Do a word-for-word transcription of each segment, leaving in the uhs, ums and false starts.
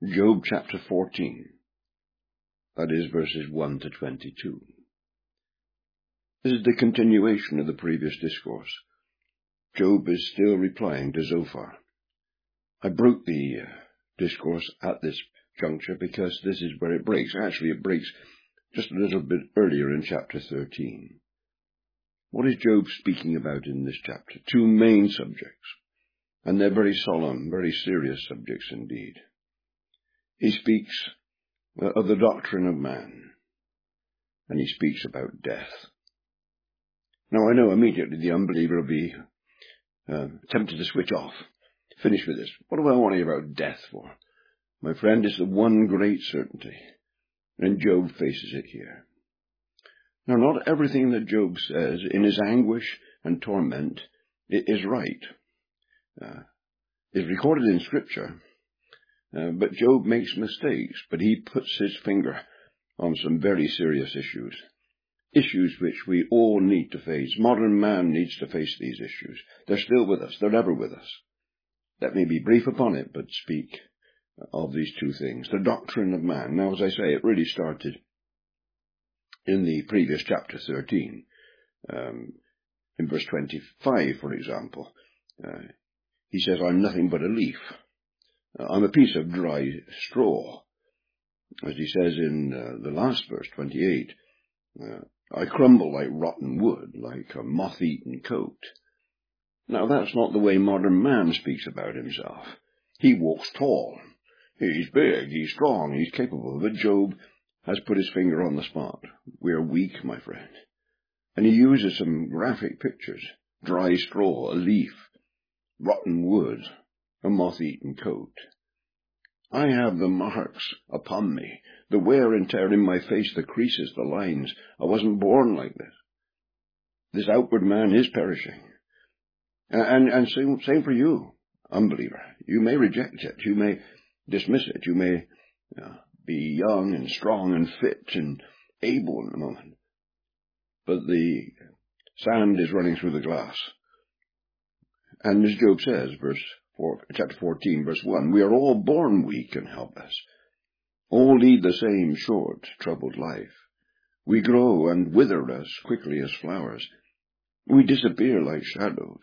Job chapter fourteen, that is verses one to twenty-two. This is the continuation of the previous discourse. Job is still replying to Zophar. I broke the uh, discourse at this juncture because this is where it breaks. Actually, it breaks just a little bit earlier in chapter thirteen. What is Job speaking about in this chapter? Two main subjects, and they're very solemn, very serious subjects indeed. He speaks uh, of the doctrine of man, and he speaks about death. Now, I know immediately the unbeliever will be uh, tempted to switch off. Finish with this. What do I want to hear about death for? My friend, it's the one great certainty, and Job faces it here. Now, not everything that Job says in his anguish and torment is right. Uh, it's recorded in Scripture. Uh, but Job makes mistakes, but he puts his finger on some very serious issues. Issues which we all need to face. Modern man needs to face these issues. They're still with us. They're ever with us. Let me be brief upon it, but speak of these two things. The doctrine of man. Now, as I say, it really started in the previous chapter thirteen. Um, in verse twenty-five, for example, uh, he says, I'm nothing but a leaf. I'm a piece of dry straw. As he says in uh, the last verse, twenty-eight, uh, I crumble like rotten wood, like a moth-eaten coat. Now, that's not the way modern man speaks about himself. He walks tall. He's big, he's strong, he's capable. But Job has put his finger on the spot. We're weak, my friend. And he uses some graphic pictures. Dry straw, a leaf, rotten wood, a moth-eaten coat. I have the marks upon me, the wear and tear in my face, the creases, the lines. I wasn't born like this. This outward man is perishing. And, and same, same for you, unbeliever. You may reject it. You may dismiss it. You may uh, be young and strong and fit and able in the moment. But the sand is running through the glass. And as Job says, verse four, chapter fourteen, verse one, we are all born weak and helpless. All lead the same short, troubled life. We grow and wither as quickly as flowers. We disappear like shadows.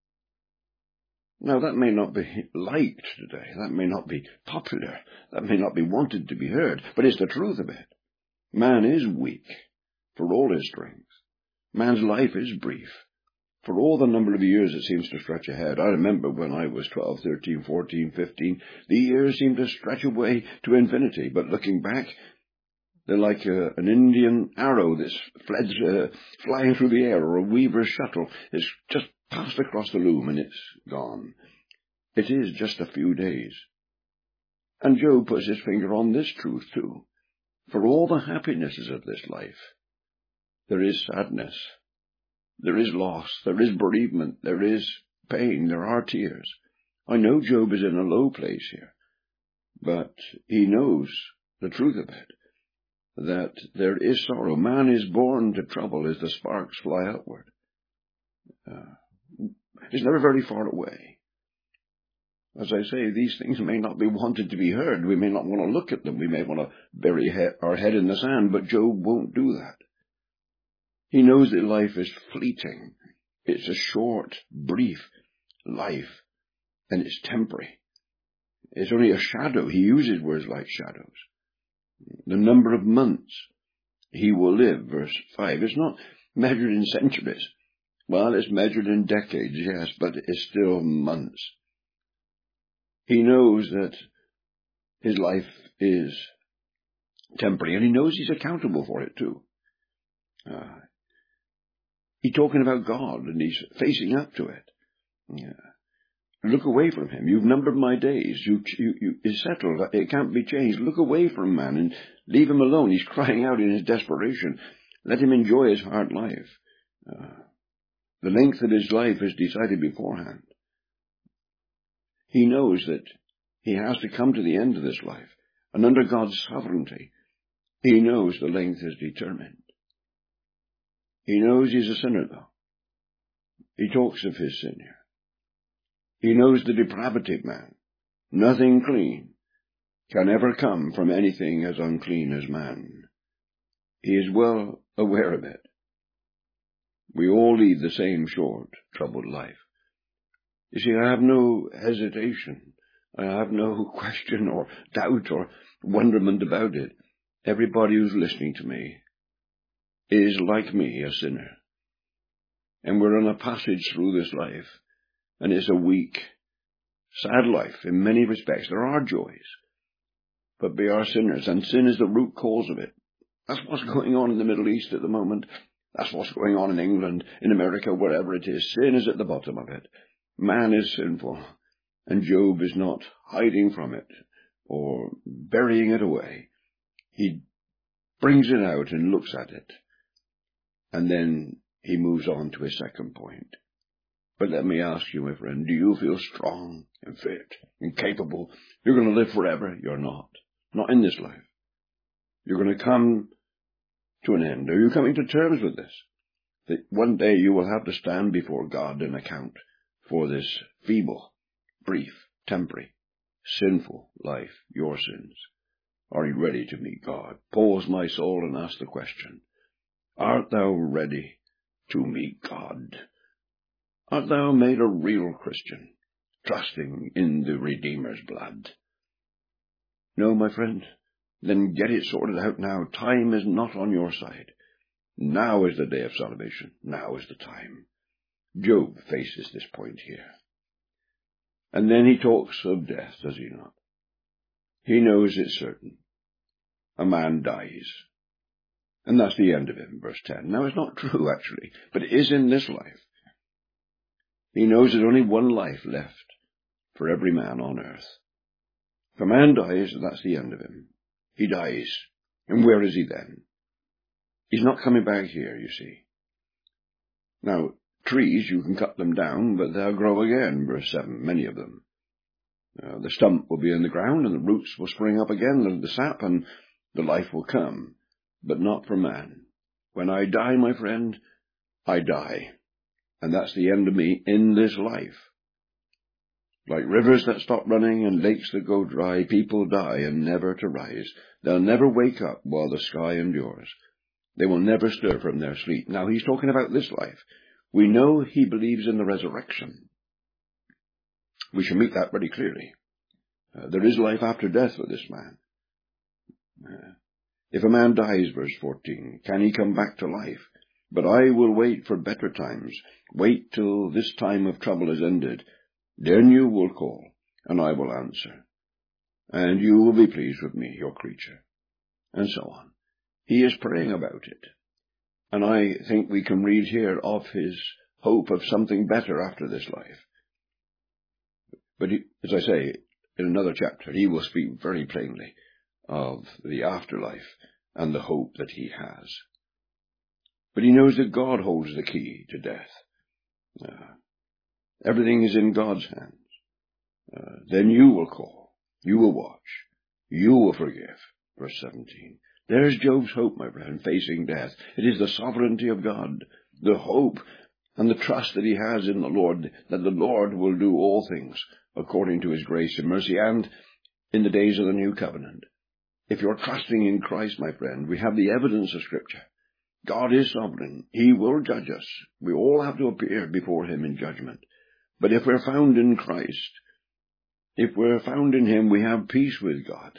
Now, that may not be liked today. That may not be popular. That may not be wanted to be heard. But it's the truth of it. Man is weak for all his strength. Man's life is brief. For all the number of years it seems to stretch ahead. I remember when I was twelve, thirteen, fourteen, fifteen, the years seemed to stretch away to infinity. But looking back, they're like a, an Indian arrow that's fled, uh, flying through the air, or a weaver's shuttle. It's just passed across the loom and it's gone. It is just a few days. And Job puts his finger on this truth too. For all the happinesses of this life, there is sadness. There is loss, there is bereavement, there is pain, there are tears. I know Job is in a low place here, but he knows the truth of it, that there is sorrow. Man is born to trouble as the sparks fly upward. Uh, it's never very far away. As I say, these things may not be wanted to be heard. We may not want to look at them. We may want to bury he- our head in the sand, but Job won't do that. He knows that life is fleeting. It's a short, brief life, and it's temporary. It's only a shadow. He uses words like shadows. The number of months he will live, verse five, is not measured in centuries. Well, it's measured in decades, yes, but it's still months. He knows that his life is temporary, and he knows he's accountable for it too. Uh, He's talking about God, and he's facing up to it. Yeah. Look away from him. You've numbered my days. You, you, you, it's settled. It can't be changed. Look away from man and leave him alone. He's crying out in his desperation. Let him enjoy his hard life. Uh, the length of his life is decided beforehand. He knows that he has to come to the end of this life. And under God's sovereignty, he knows the length is determined. He knows he's a sinner, though. He talks of his sin here. He knows the depravity of man. Nothing clean. can ever come from anything as unclean as man. He is well aware of it. We all lead the same short, troubled life. You see, I have no hesitation. I have no question or doubt or wonderment about it. Everybody who's listening to me is, like me, a sinner. And we're on a passage through this life, and it's a weak, sad life in many respects. There are joys, but we are sinners, and sin is the root cause of it. That's what's going on in the Middle East at the moment. That's what's going on in England, in America, wherever it is. Sin is at the bottom of it. Man is sinful, and Job is not hiding from it or burying it away. He brings it out and looks at it, and then he moves on to his second point. But let me ask you, my friend, do you feel strong and fit and capable? You're going to live forever? You're not. Not in this life. You're going to come to an end. Are you coming to terms with this? That one day you will have to stand before God and account for this feeble, brief, temporary, sinful life, your sins. Are you ready to meet God? Pause, my soul, and ask the question, art thou ready to meet God? Art thou made a real Christian, trusting in the Redeemer's blood? No, my friend? Then get it sorted out now. Time is not on your side. Now is the day of salvation. Now is the time. Job faces this point here. And then he talks of death, does he not? He knows it's certain. A man dies. And that's the end of him, verse ten. Now, it's not true, actually, but it is in this life. He knows there's only one life left for every man on earth. If a man dies, that's the end of him. He dies. And where is he then? He's not coming back here, you see. Now, trees, you can cut them down, but they'll grow again, verse seven, many of them. Uh, the stump will be in the ground, and the roots will spring up again, the sap, and the life will come, but not for man. When I die, my friend, I die. And that's the end of me in this life. Like rivers that stop running and lakes that go dry, people die and never to rise. They'll never wake up while the sky endures. They will never stir from their sleep. Now, he's talking about this life. We know he believes in the resurrection. We should meet that very clearly. Uh, there is life after death for this man. Uh, if a man dies, verse fourteen, can he come back to life? But I will wait for better times. Wait till this time of trouble is ended. Then you will call, and I will answer. And you will be pleased with me, your creature. And so on. He is praying about it. And I think we can read here of his hope of something better after this life. But he, as I say, in another chapter, he will speak very plainly of the afterlife and the hope that he has. But he knows that God holds the key to death. Uh, everything is in God's hands. Uh, then you will call. You will watch. You will forgive. Verse seventeen. There's Job's hope, my friend, facing death. It is the sovereignty of God, the hope and the trust that he has in the Lord, that the Lord will do all things according to his grace and mercy, and in the days of the new covenant. If you're trusting in Christ, my friend, we have the evidence of Scripture. God is sovereign. He will judge us. We all have to appear before him in judgment. But if we're found in Christ, if we're found in him, we have peace with God.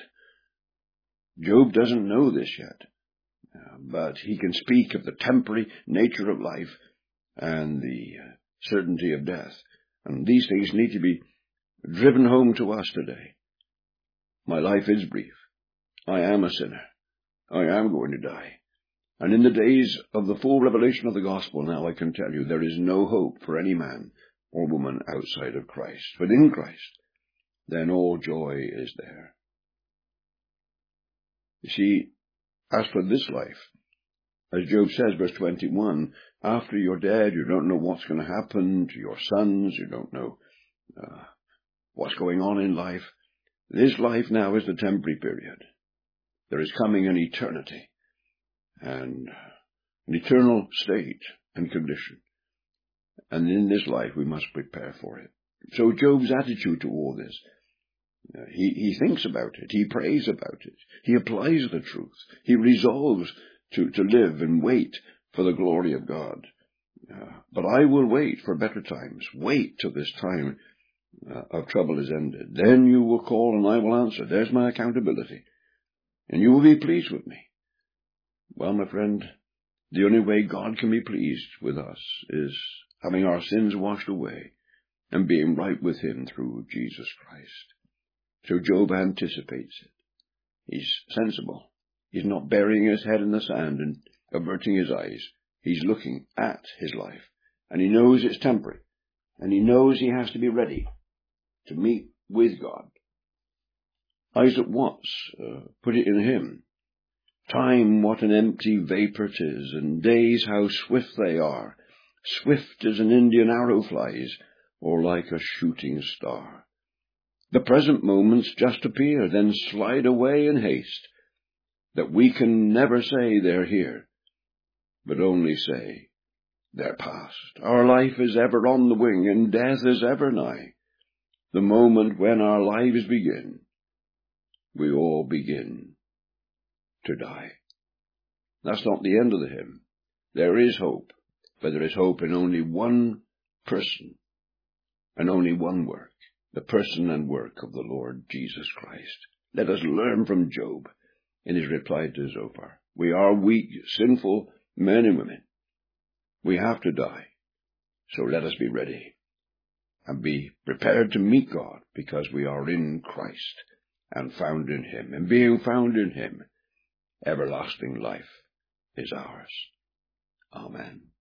Job doesn't know this yet, uh, but he can speak of the temporary nature of life and the uh, certainty of death. And these things need to be driven home to us today. My life is brief. I am a sinner. I am going to die. And in the days of the full revelation of the gospel, now I can tell you, there is no hope for any man or woman outside of Christ. But in Christ, then all joy is there. You see, as for this life, as Job says, verse twenty-one, after you're dead, you don't know what's going to happen to your sons. You don't know uh, what's going on in life. This life now is the temporary period. There is coming an eternity and an eternal state and condition. And in this life, we must prepare for it. So Job's attitude to all this Uh, he, he thinks about it. He prays about it. He applies the truth. He resolves to, to live and wait for the glory of God. Uh, but I will wait for better times. Wait till this time uh, of trouble is ended. Then you will call and I will answer. There's my accountability. And you will be pleased with me. Well, my friend, the only way God can be pleased with us is having our sins washed away and being right with him through Jesus Christ. So Job anticipates it. He's sensible. He's not burying his head in the sand and averting his eyes. He's looking at his life. And he knows it's temporary. And he knows he has to be ready to meet with God. Isaac Watts uh, put it in a hymn. Time, what an empty vapour 'tis, and days how swift they are, swift as an Indian arrow flies, or like a shooting star. The present moments just appear, then slide away in haste, that we can never say they're here, but only say they're past. Our life is ever on the wing, and death is ever nigh. The moment when our lives begin, we all begin to die. That's not the end of the hymn. There is hope, but there is hope in only one person and only one work, the person and work of the Lord Jesus Christ. Let us learn from Job in his reply to Zophar. We are weak, sinful men and women. We have to die. So let us be ready and be prepared to meet God, because we are in Christ and found in him. And being found in him, everlasting life is ours. Amen.